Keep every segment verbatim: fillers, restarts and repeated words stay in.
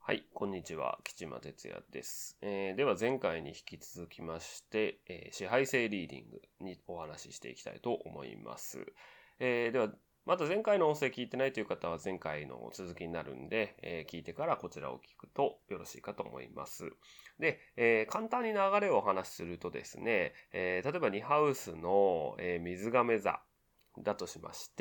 はい、こんにちは。吉間哲也です。えー、では前回に引き続きまして、えー、支配性リーディングにお話ししていきたいと思います。えー、では、まだ前回の音声聞いてないという方は前回の続きになるんで、えー、聞いてからこちらを聞くとよろしいかと思います。で、えー、簡単に流れをお話しするとですね、えー、例えばにハウスの、えー、水亀座だとしまして、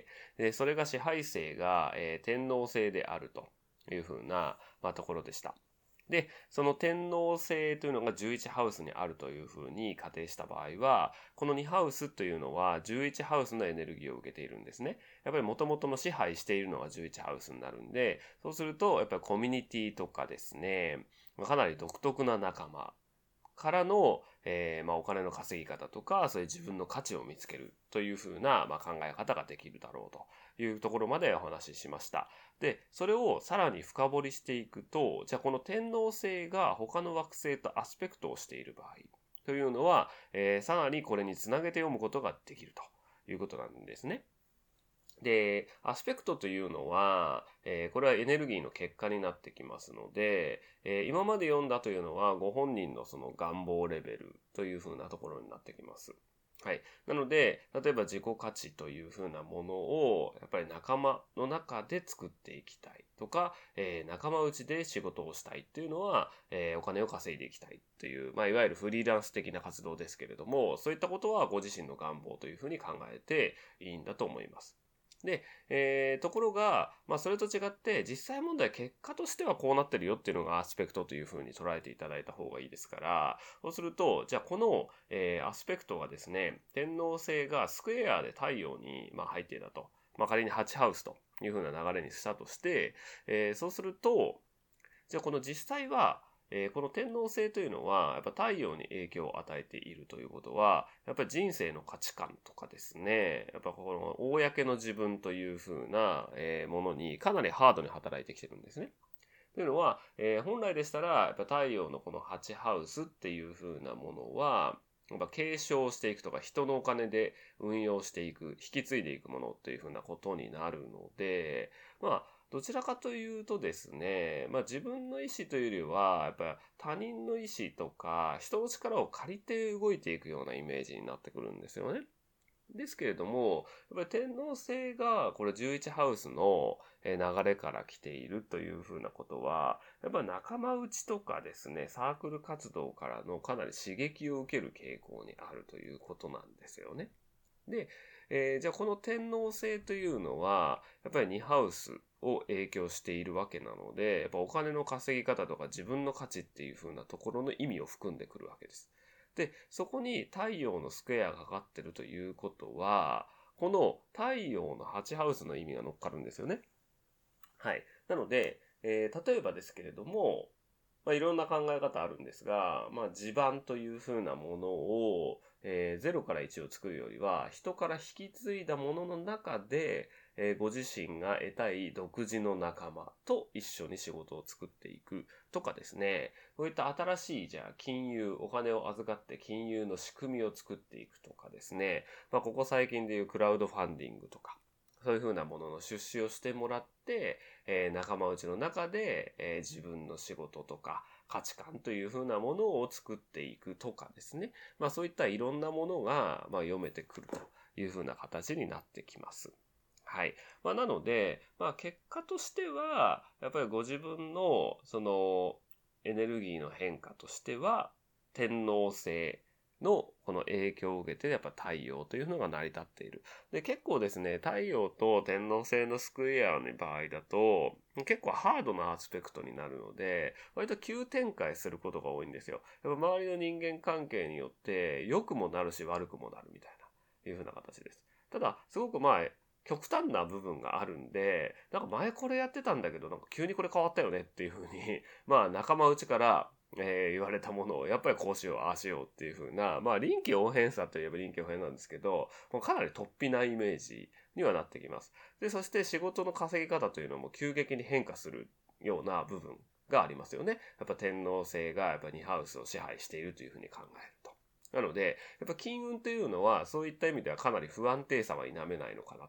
でそれが支配性が、えー、天王星であるというふうな、まあ、ところでした。で、その天王星というのがじゅういちハウスにあるというふうに仮定した場合は、このにハウスというのはじゅういちハウスのエネルギーを受けているんですね。やっぱり元々の支配しているのがじゅういちハウスになるんで、そうすると、やっぱりコミュニティとかですね、かなり独特な仲間からの、えーまあ、お金の稼ぎ方とか、そういう自分の価値を見つけるというふうな、まあ、考え方ができるだろうというところまでお話ししました。で、それをさらに深掘りしていくと、じゃあこの天王星が他の惑星とアスペクトをしている場合というのは、えー、さらにこれにつなげて読むことができるということなんですね。で、アスペクトというのは、えーこれはエネルギーの結果になってきますので、えー今まで読んだというのはご本人のその願望レベルというふうなところになってきます。はい。なので、例えば自己価値というふうなものを、やっぱり仲間の中で作っていきたいとか、えー仲間内で仕事をしたいっていうのは、えーお金を稼いでいきたいという、まあ、いわゆるフリーランス的な活動ですけれども、そういったことはご自身の願望というふうに考えていいんだと思います。で、えーところが、まあ、それと違って、実際問題結果としてはこうなってるよっていうのがアスペクトというふうに捉えていただいた方がいいですから、そうすると、じゃあこの、えーアスペクトがですね、天王星がスクエアで太陽に、まあ、入っていたと。まあ、仮にはちハウスというふうな流れにしたとして、えーそうすると、じゃあこの実際は、えーこの天王星というのは、やっぱ太陽に影響を与えているということは、やっぱり人生の価値観とかですね、やっぱこの公の自分というふうな、えーものにかなりハードに働いてきてるんですね。というのは、えー本来でしたら、やっぱ太陽のこのはちハウスっていうふうなものは、やっぱ継承していくとか、人のお金で運用していく、引き継いでいくものっていうふうなことになるので、まあ、どちらかというとですね、まあ自分の意思というよりは、やっぱ他人の意思とか、人の力を借りて動いていくようなイメージになってくるんですよね。ですけれども、やっぱり天王星がこれじゅういちハウスの流れから来ているというふうなことは、やっぱり仲間内とかですね、サークル活動からのかなり刺激を受ける傾向にあるということなんですよね。で、えーじゃあこの天王星というのは、やっぱりにハウスを影響しているわけなので、やっぱお金の稼ぎ方とか自分の価値っていう風なところの意味を含んでくるわけです。で、そこに太陽のスクエアがかかってるということは、この太陽のはちハウスの意味が乗っかるんですよね。はい。なので、えー例えばですけれども、まあ、いろんな考え方あるんですが、まあ、地盤というふうなものを、えーゼロからいちを作るよりは、人から引き継いだものの中で、えーご自身が得たい独自の仲間と一緒に仕事を作っていくとかですね、こういった新しい、じゃあ、金融、お金を預かって金融の仕組みを作っていくとかですね、まあ、ここ最近でいうクラウドファンディングとか、そういうふうなものの出資をしてもらって、えー仲間内の中で、えー自分の仕事とか価値観というふうなものを作っていくとかですね。まあそういったいろんなものが、まあ、読めてくるというふうな形になってきます。はい。まあなので、まあ結果としては、やっぱりご自分のそのエネルギーの変化としては、天王星のこの影響を受けてやっぱ太陽というのが成り立っている。で、結構ですね、太陽と天王星のスクエアの場合だと、結構ハードなアスペクトになるので、割と急展開することが多いんですよ。やっぱ周りの人間関係によって、良くもなるし悪くもなるみたいな、いう風な形です。ただ、すごくまあ、極端な部分があるんで、なんか前これやってたんだけど、なんか急にこれ変わったよねっていう風に、まあ仲間内から、えー言われたものを、やっぱりこうしよう、ああしようっていう風な、まあ臨機応変さといえば臨機応変なんですけど、もうかなり突飛なイメージにはなってきます。で、そして仕事の稼ぎ方というのも急激に変化するような部分がありますよね。やっぱ天王星がやっぱにハウスを支配しているというふうに考えると。なので、やっぱ金運というのはそういった意味ではかなり不安定さは否めないのかなと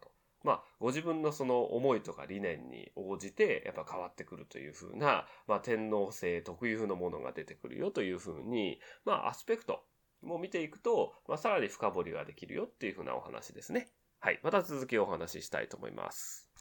まあ、ご自分のその思いとか理念に応じて、やっぱ変わってくるというふうな、まあ、天皇制特有のものが出てくるよというふうに、まあ、アスペクトも見ていくと、まあ、さらに深掘りができるよっていうふうなお話ですね。はい。また続きをお話ししたいと思います。